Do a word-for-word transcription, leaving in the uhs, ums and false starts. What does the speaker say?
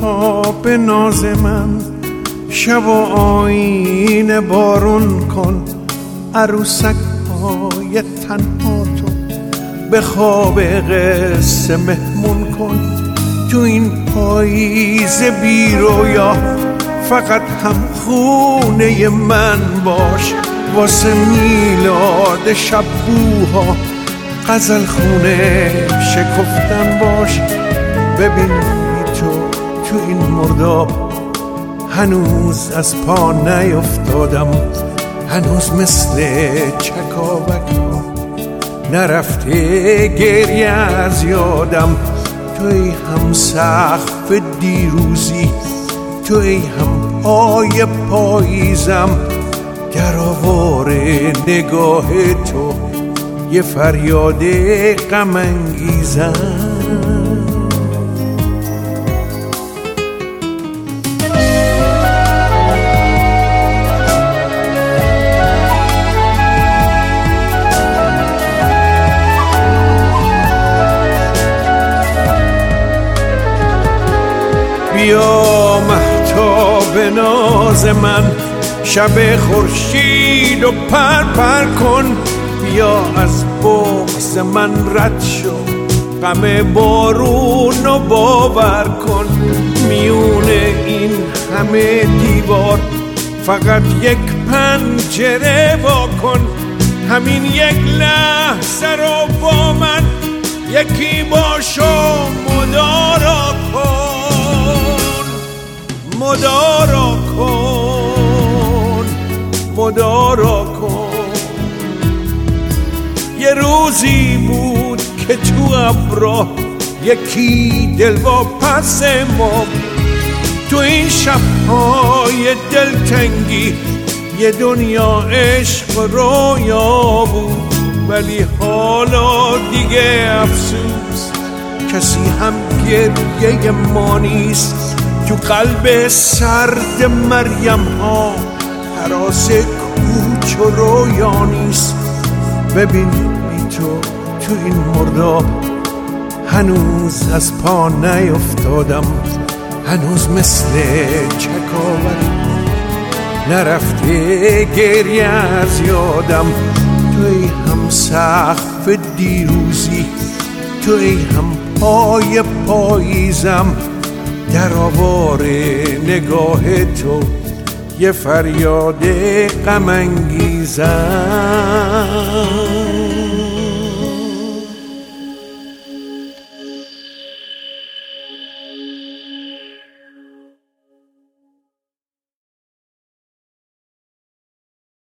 مهتاب ناز من، شب و آینه بارون کن، عروسک های تنها تو به خواب قصه مهمون کن. تو این پاییز بی رویا فقط هم خونه من باش، واسه میلاد شبوها غزل خونه شکفتن باش. ببین تو تو این مرداب هنوز از پا نیفتادم، هنوز مثل چکاوک ها نرفته گریه از یادم. توی هم سقف دیروزی، توی هم پای پاییزم، در آوار نگاه تو یه فریاد غم انگیزم. بیا مهتاب ناز من، شب خورشید و پر پر کن. بیا از بغض من رد شو، غم بارون و باور کن. میونه این همه دیوار فقط یک پنجره وا کن. همین یک لحظه رو با من یکی باش و مدارا کن، مدارا کن، مدارا کن. یه روزی بود که تو ابرا یکی دل با پس ما، تو این شب‌های دلتنگی یه دنیا عشق رویا بود. ولی حالا دیگه افسوس کسی هم گریه ما نیست. تو قلب سرد مریم ها هراس کوچ و رویا نیست. ببین بی تو تو این مرداب هنوز از پا نیفتادم، هنوز مثل چکاوک نرفته گریه از یادم. توی هم سقف دیروزی، توی هم پای پاییزم، در آوار نگاه تو یه فریاد غم انگیزم.